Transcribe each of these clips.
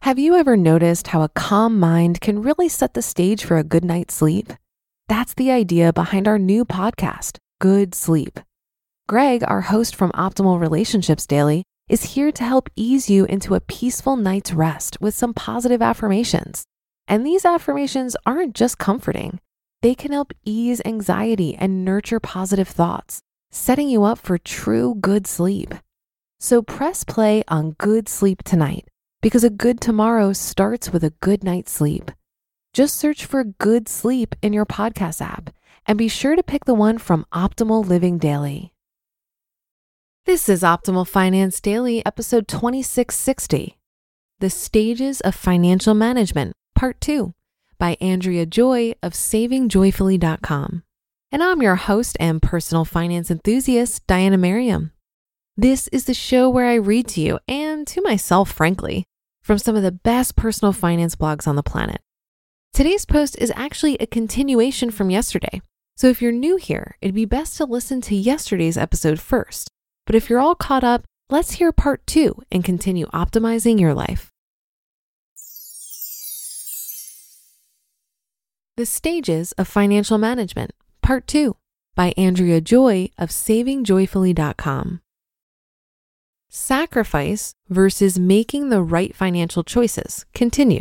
Have you ever noticed how a calm mind can really set the stage for a good night's sleep? That's the idea behind our new podcast, Good Sleep. Greg, our host from Optimal Relationships Daily, is here to help ease you into a peaceful night's rest with some positive affirmations. And these affirmations aren't just comforting. They can help ease anxiety and nurture positive thoughts, setting you up for true good sleep. So press play on Good Sleep tonight, because a good tomorrow starts with a good night's sleep. Just search for Good Sleep in your podcast app and be sure to pick the one from Optimal Living Daily. This is Optimal Finance Daily, episode 2660, The Stages of Financial Management, Part 2, by Andrea Joy of SavingJoyfully.com. And I'm your host and personal finance enthusiast, Diana Merriam. This is the show where I read to you, and to myself, frankly, from some of the best personal finance blogs on the planet. Today's post is actually a continuation from yesterday. So if you're new here, it'd be best to listen to yesterday's episode first. But if you're all caught up, let's hear part 2 and continue optimizing your life. The Stages of Financial Management, Part 2, by Andrea Joy of SavingJoyfully.com. Sacrifice versus making the right financial choices continued.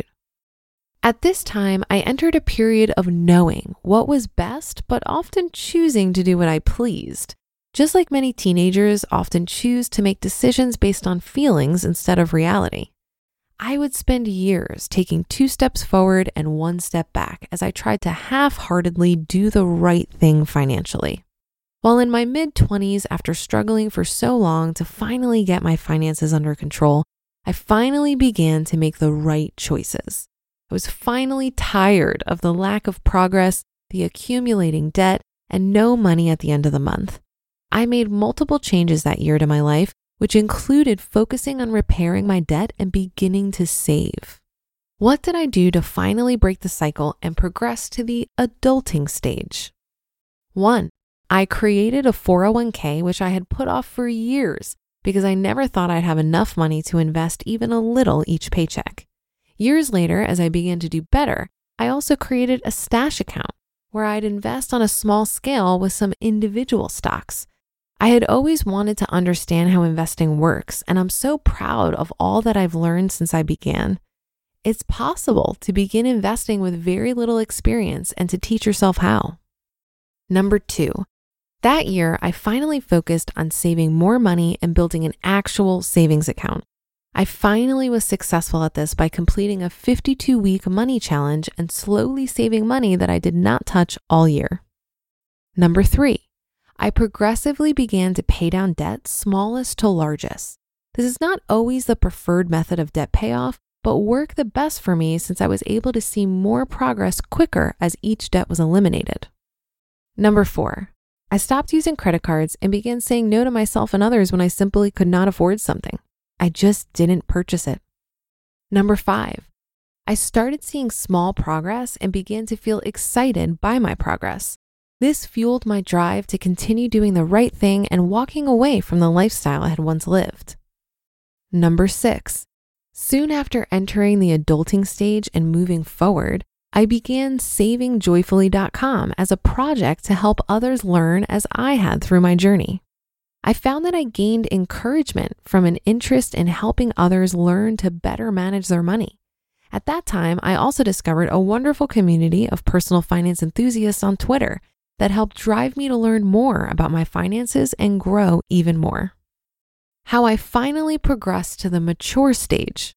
At this time, I entered a period of knowing what was best, but often choosing to do what I pleased. Just like many teenagers often choose to make decisions based on feelings instead of reality. I would spend years taking 2 steps forward and 1 step back as I tried to half-heartedly do the right thing financially. While in my mid-20s, after struggling for so long to finally get my finances under control, I finally began to make the right choices. I was finally tired of the lack of progress, the accumulating debt, and no money at the end of the month. I made multiple changes that year to my life, which included focusing on repairing my debt and beginning to save. What did I do to finally break the cycle and progress to the adulting stage? 1. I created a 401k, which I had put off for years because I never thought I'd have enough money to invest even a little each paycheck. Years later, as I began to do better, I also created a stash account where I'd invest on a small scale with some individual stocks. I had always wanted to understand how investing works, and I'm so proud of all that I've learned since I began. It's possible to begin investing with very little experience and to teach yourself how. Number 2. That year, I finally focused on saving more money and building an actual savings account. I finally was successful at this by completing a 52-week money challenge and slowly saving money that I did not touch all year. Number 3, I progressively began to pay down debt smallest to largest. This is not always the preferred method of debt payoff, but worked the best for me since I was able to see more progress quicker as each debt was eliminated. Number 4, I stopped using credit cards and began saying no to myself and others when I simply could not afford something. I just didn't purchase it. Number 5, I started seeing small progress and began to feel excited by my progress. This fueled my drive to continue doing the right thing and walking away from the lifestyle I had once lived. Number 6, soon after entering the adulting stage and moving forward, I began SavingJoyfully.com as a project to help others learn as I had through my journey. I found that I gained encouragement from an interest in helping others learn to better manage their money. At that time, I also discovered a wonderful community of personal finance enthusiasts on Twitter that helped drive me to learn more about my finances and grow even more. How I finally progressed to the mature stage.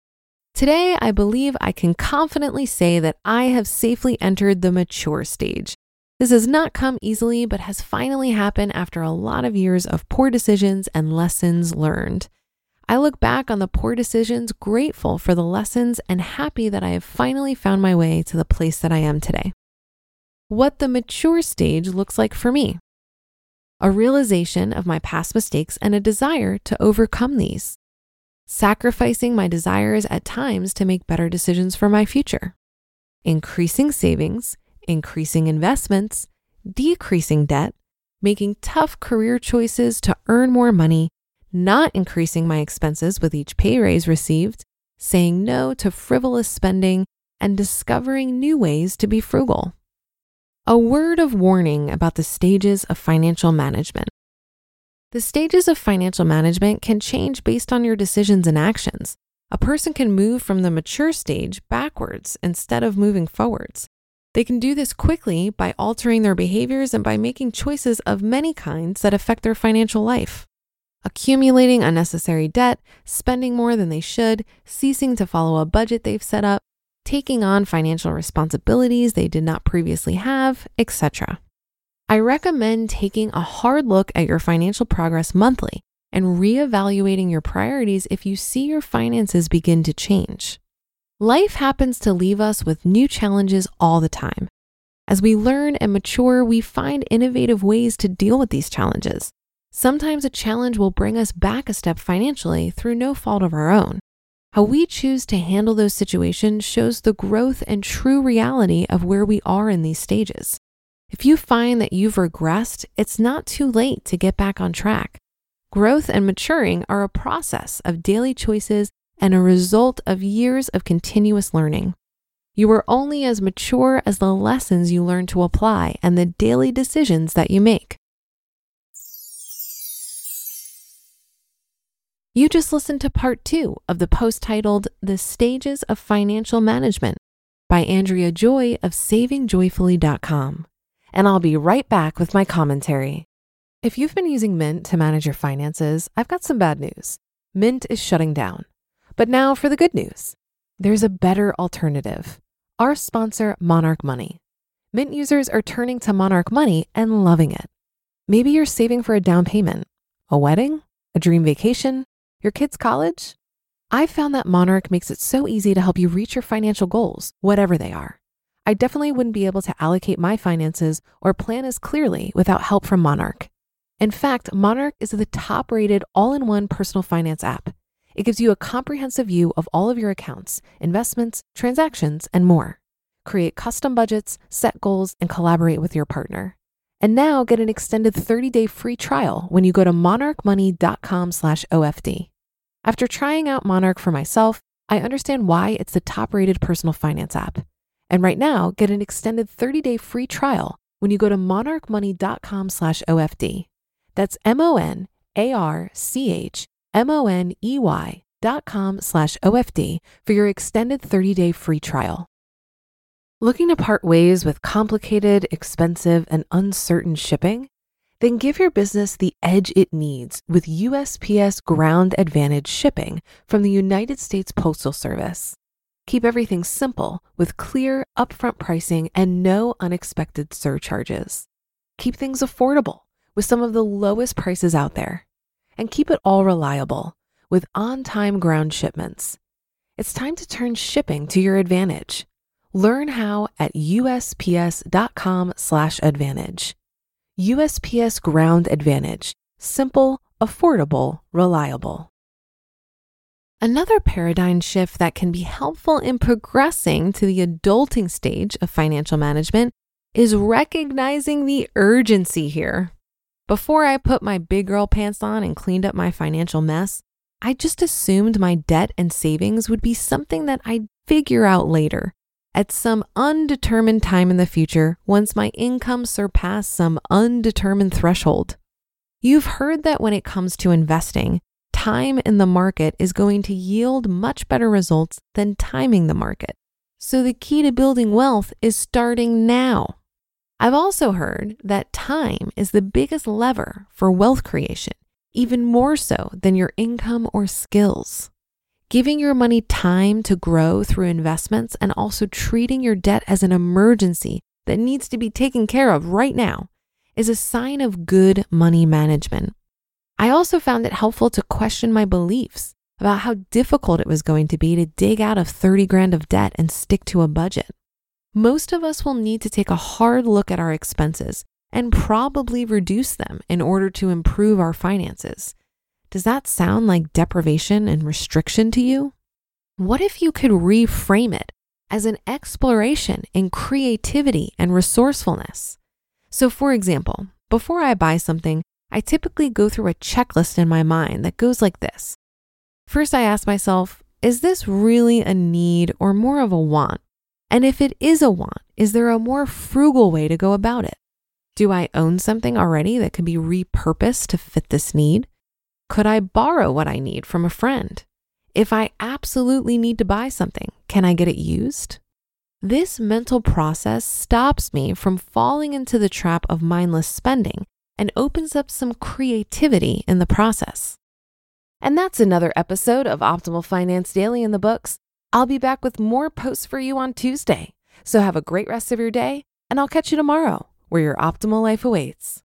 Today, I believe I can confidently say that I have safely entered the mature stage. This has not come easily, but has finally happened after a lot of years of poor decisions and lessons learned. I look back on the poor decisions, grateful for the lessons, and happy that I have finally found my way to the place that I am today. What the mature stage looks like for me. A realization of my past mistakes and a desire to overcome these. Sacrificing my desires at times to make better decisions for my future. Increasing savings, increasing investments, decreasing debt, making tough career choices to earn more money, not increasing my expenses with each pay raise received, saying no to frivolous spending, and discovering new ways to be frugal. A word of warning about the stages of financial management. The stages of financial management can change based on your decisions and actions. A person can move from the mature stage backwards instead of moving forwards. They can do this quickly by altering their behaviors and by making choices of many kinds that affect their financial life. Accumulating unnecessary debt, spending more than they should, ceasing to follow a budget they've set up, taking on financial responsibilities they did not previously have, etc. I recommend taking a hard look at your financial progress monthly and reevaluating your priorities if you see your finances begin to change. Life happens to leave us with new challenges all the time. As we learn and mature, we find innovative ways to deal with these challenges. Sometimes a challenge will bring us back a step financially through no fault of our own. How we choose to handle those situations shows the growth and true reality of where we are in these stages. If you find that you've regressed, it's not too late to get back on track. Growth and maturing are a process of daily choices and a result of years of continuous learning. You are only as mature as the lessons you learn to apply and the daily decisions that you make. You just listened to part 2 of the post titled The Stages of Financial Management by Andrea Joy of SavingJoyfully.com. And I'll be right back with my commentary. If you've been using Mint to manage your finances, I've got some bad news. Mint is shutting down. But now for the good news. There's a better alternative. Our sponsor, Monarch Money. Mint users are turning to Monarch Money and loving it. Maybe you're saving for a down payment, a wedding, a dream vacation, your kids' college? I've found that Monarch makes it so easy to help you reach your financial goals, whatever they are. I definitely wouldn't be able to allocate my finances or plan as clearly without help from Monarch. In fact, Monarch is the top-rated all-in-one personal finance app. It gives you a comprehensive view of all of your accounts, investments, transactions, and more. Create custom budgets, set goals, and collaborate with your partner. And now get an extended 30-day free trial when you go to monarchmoney.com/OFD. After trying out Monarch for myself, I understand why it's the top-rated personal finance app. And right now, get an extended 30-day free trial when you go to monarchmoney.com/OFD. That's monarchmoney.com/OFD for your extended 30-day free trial. Looking to part ways with complicated, expensive, and uncertain shipping? Then give your business the edge it needs with USPS Ground Advantage shipping from the United States Postal Service. Keep everything simple with clear, upfront pricing and no unexpected surcharges. Keep things affordable with some of the lowest prices out there. And keep it all reliable with on-time ground shipments. It's time to turn shipping to your advantage. Learn how at USPS.com/advantage. USPS Ground Advantage. Simple, affordable, reliable. Another paradigm shift that can be helpful in progressing to the adulting stage of financial management is recognizing the urgency here. Before I put my big girl pants on and cleaned up my financial mess, I just assumed my debt and savings would be something that I'd figure out later, at some undetermined time in the future once my income surpassed some undetermined threshold. You've heard that when it comes to investing, time in the market is going to yield much better results than timing the market. So the key to building wealth is starting now. I've also heard that time is the biggest lever for wealth creation, even more so than your income or skills. Giving your money time to grow through investments and also treating your debt as an emergency that needs to be taken care of right now is a sign of good money management. I also found it helpful to question my beliefs about how difficult it was going to be to dig out of 30 grand of debt and stick to a budget. Most of us will need to take a hard look at our expenses and probably reduce them in order to improve our finances. Does that sound like deprivation and restriction to you? What if you could reframe it as an exploration in creativity and resourcefulness? So for example, before I buy something, I typically go through a checklist in my mind that goes like this. First, I ask myself, is this really a need or more of a want? And if it is a want, is there a more frugal way to go about it? Do I own something already that could be repurposed to fit this need? Could I borrow what I need from a friend? If I absolutely need to buy something, can I get it used? This mental process stops me from falling into the trap of mindless spending and opens up some creativity in the process. And that's another episode of Optimal Finance Daily in the books. I'll be back with more posts for you on Tuesday. So have a great rest of your day, and I'll catch you tomorrow where your optimal life awaits.